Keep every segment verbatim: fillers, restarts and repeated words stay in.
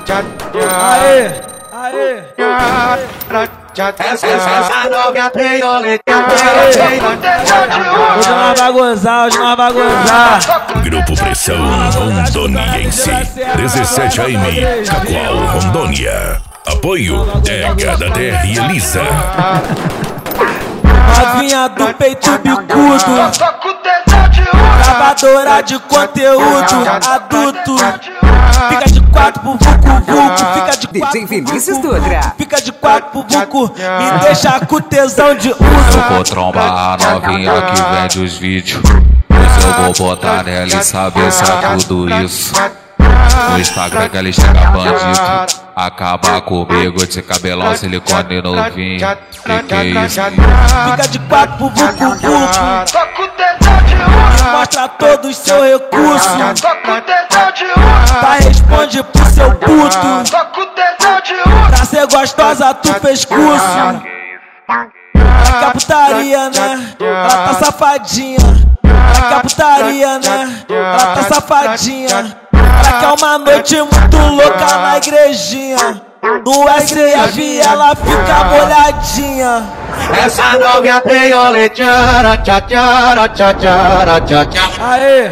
Aê, aê, Essa novinha treinoleteira. hoje nós vai gozar, hoje nós vai gozar. Grupo Pressão Rondoniense dezessete A M, Cacoal, Rondônia. Apoio Dega da Terra e Elisa. Novinha do peito bicudo, gravadora de conteúdo adulto. Fica de quatro pro vucu vucu, fica de D J quatro Vinícius pro vucu, Dutra. fica de quatro pro vucu, me deixa com tesão de uso. Eu vou trombar a novinha que vende os vídeos. Pois eu vou botar nela e saber se é tudo isso. No Instagram que ela chega bandido. Acaba comigo de cabelão, silicone novinho. Que que é isso? Fica de quatro pro vucu vucu, me mostra todos os seus recursos. Tá, responde pro seu puto. Pra ser gostosa tu fez curso. É que a putaria, né? Ela tá safadinha. É que a putaria, né? Ela tá safadinha. Ela quer uma noite muito louca na igrejinha. No S F ela fica molhadinha. Essa novinha treinoleteira. Tchá, tchá, tchá, tchá, tchá, tchá. Aê!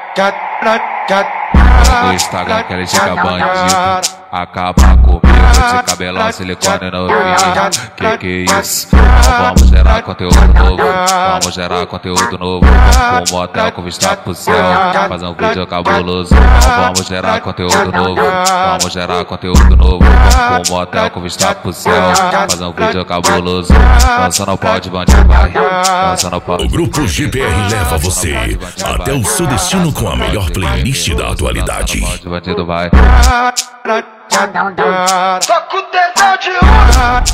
No Instagram que ela chega bandido. Acaba comigo de cabelão, silicone novinho. Que que é isso? Vamos gerar conteúdo novo. Vamos gerar conteúdo novo. Com um motel com vista pro céu. Fazer um vídeo cabuloso. Vamos gerar conteúdo novo. Vamos gerar conteúdo novo. Com um motel com vista pro céu. Fazer um vídeo cabuloso. Dança no pau de bandido, vai. Dança no pau. O Grupo G P R leva você até o seu destino com a melhor playlist da atualidade. Bandido vai. Só com tesão de uso.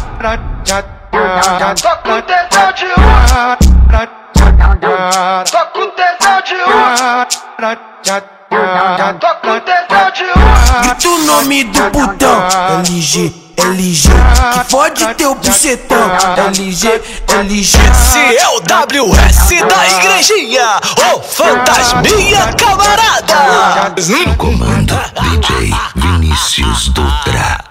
Só com tesão de uso. Só com tesão de uso. Só com tesão de uso. Grita o nome do putão, L G, L G, que fode teu bucetão, L G, L G. Esse é o W S da igrejinha, ô fantasminha camarada. No comando, D J Vinícius Dutra.